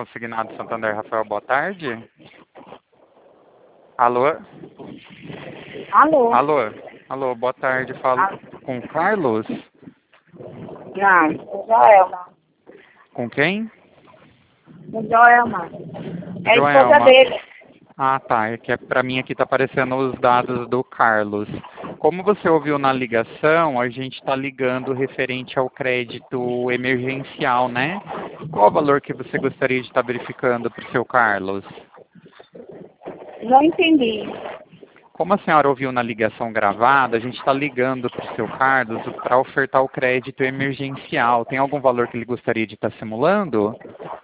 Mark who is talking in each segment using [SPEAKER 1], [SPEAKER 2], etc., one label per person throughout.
[SPEAKER 1] Consignado Santander, Rafael, boa tarde. Alô?
[SPEAKER 2] Alô?
[SPEAKER 1] Alô? Alô, boa tarde. Falo com o Carlos?
[SPEAKER 2] Não, Joelma.
[SPEAKER 1] Com quem?
[SPEAKER 2] O Joelma. É a esposa
[SPEAKER 1] Joelma.
[SPEAKER 2] dele.
[SPEAKER 1] Ah, tá. É que pra mim aqui tá aparecendo os dados do Carlos. Como você ouviu na ligação, a gente está ligando referente ao crédito emergencial, né? Qual o valor que você gostaria de estar verificando para o seu Carlos?
[SPEAKER 2] Não entendi.
[SPEAKER 1] Como a senhora ouviu na ligação gravada, a gente está ligando para o seu Carlos para ofertar o crédito emergencial. Tem algum valor que ele gostaria de estar simulando?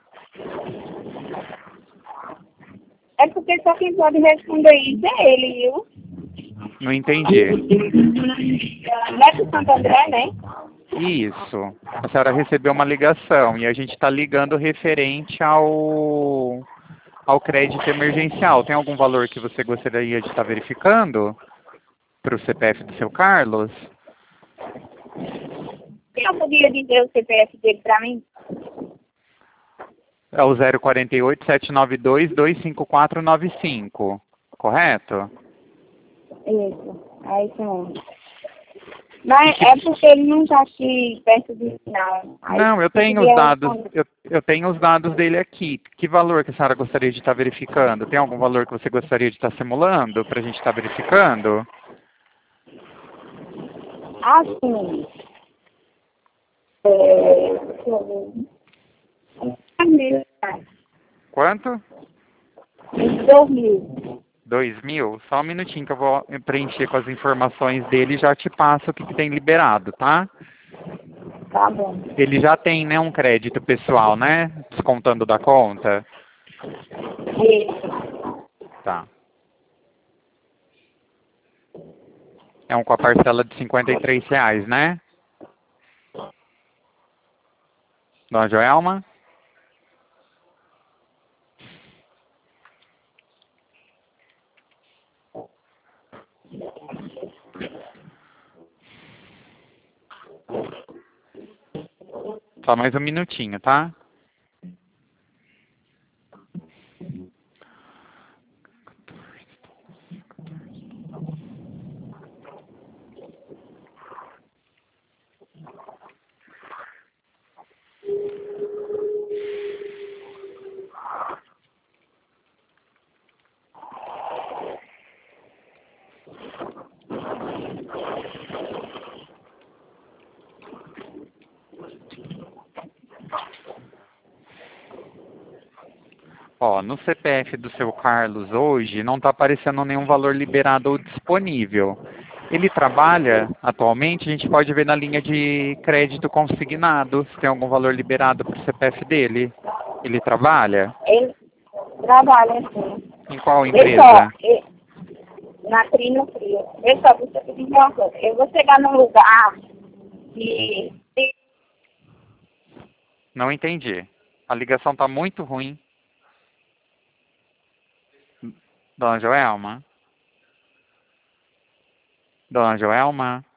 [SPEAKER 2] É porque só quem pode responder isso é ele, viu?
[SPEAKER 1] Não entendi.
[SPEAKER 2] Não é do Santo André, né?
[SPEAKER 1] Isso. A senhora recebeu uma ligação e a gente está ligando referente ao crédito emergencial. Tem algum valor que você gostaria de estar verificando para o CPF do seu Carlos?
[SPEAKER 2] Eu podia dizer o CPF dele pra mim?
[SPEAKER 1] É o 048-792-25495, correto?
[SPEAKER 2] Isso, é isso mesmo. Mas é porque ele não está aqui perto de mim, não. Aí
[SPEAKER 1] Não, eu tenho os dados, eu tenho os dados dele aqui. Que valor que a senhora gostaria de estar verificando? Tem algum valor que você gostaria de estar simulando para a gente estar verificando?
[SPEAKER 2] Assim, deixa eu ver.
[SPEAKER 1] Quanto?
[SPEAKER 2] 2.000.
[SPEAKER 1] 2.000? Só um minutinho que eu vou preencher com as informações dele e já te passo o que tem liberado, tá?
[SPEAKER 2] Tá bom.
[SPEAKER 1] Ele já tem, né, um crédito pessoal, né? Descontando da conta?
[SPEAKER 2] Isso.
[SPEAKER 1] Tá. É um com a parcela de R$ 53, né? Dona Joelma? Só mais um minutinho, tá? Ó, no CPF do seu Carlos hoje não está aparecendo nenhum valor liberado ou disponível. Ele trabalha atualmente, a gente pode ver na linha de crédito consignado se tem algum valor liberado para o CPF dele. Ele trabalha?
[SPEAKER 2] Ele trabalha assim.
[SPEAKER 1] Em qual
[SPEAKER 2] Pessoal,
[SPEAKER 1] empresa?
[SPEAKER 2] na Trino Frio. Pessoal, deixa eu pedir uma coisa. Eu vou chegar num lugar que...
[SPEAKER 1] Não entendi. A ligação está muito ruim. Dona Joelma? Dona Joelma?